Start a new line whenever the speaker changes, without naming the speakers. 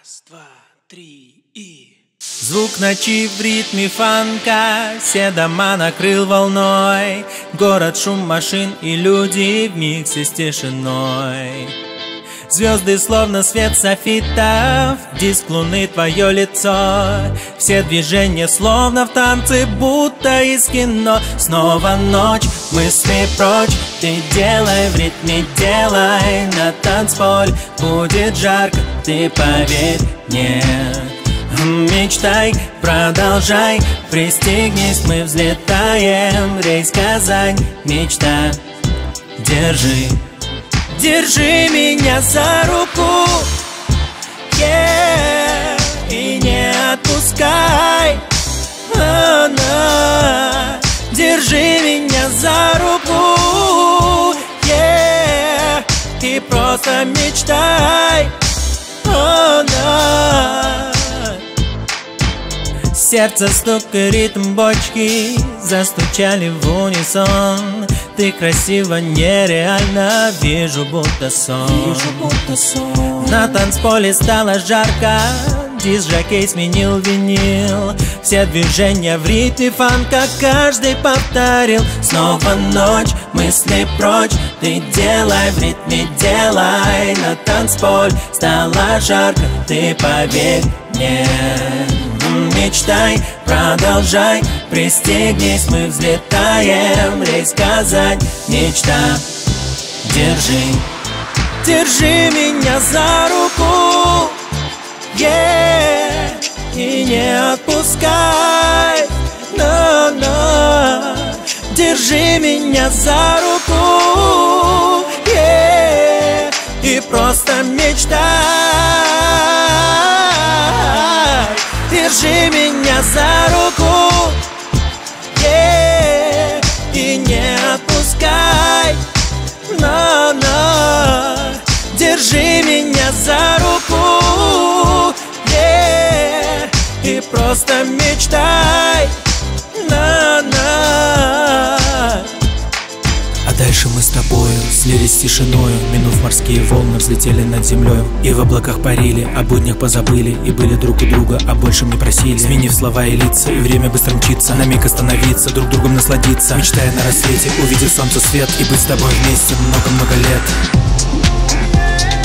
Раз, два, три и...
Звук ночи в ритме фанка все дома накрыл волной. Город, шум машин и люди в миксе с тишиной. Звезды словно свет софитов, диск луны твое лицо. Все движения словно в танце, будто из кино. Снова ночь, мысли прочь, ты делай в ритме, делай на танцполе. Будет жарко, ты поверь мне. Мечтай, продолжай, пристегнись, мы взлетаем. Рейс Казань, мечта, держи. Держи меня за руку, и не отпускай. Держи меня за руку, и просто мечтай. Сердце, стук и ритм бочки застучали в унисон. Ты красиво, нереально, вижу будто сон. На танцполе стало жарко, диск-жокей сменил винил. Все движения в ритме фанка каждый повторил. Снова ночь, мысли прочь, ты делай в ритме, делай на танцполе. Стало жарко, ты поверь мне. Мечтай, продолжай, пристегнись, мы взлетаем. Рейс Казань, мечта, держи. Держи меня за руку, и не отпускай. Держи меня за руку, и просто мечтай. Держи меня за руку, и не отпускай. Держи меня за руку, и просто мечтай.
А дальше мы с тобою слились с тишиною, минув морские волны, взлетели над землей. И в облаках парили, о буднях позабыли, и были друг у друга, а большим не просили. Сменив слова и лица, и время быстро мчится, на миг остановиться, друг другом насладиться. Мечтая на рассвете, увидев солнце свет, и быть с тобой вместе много-много лет.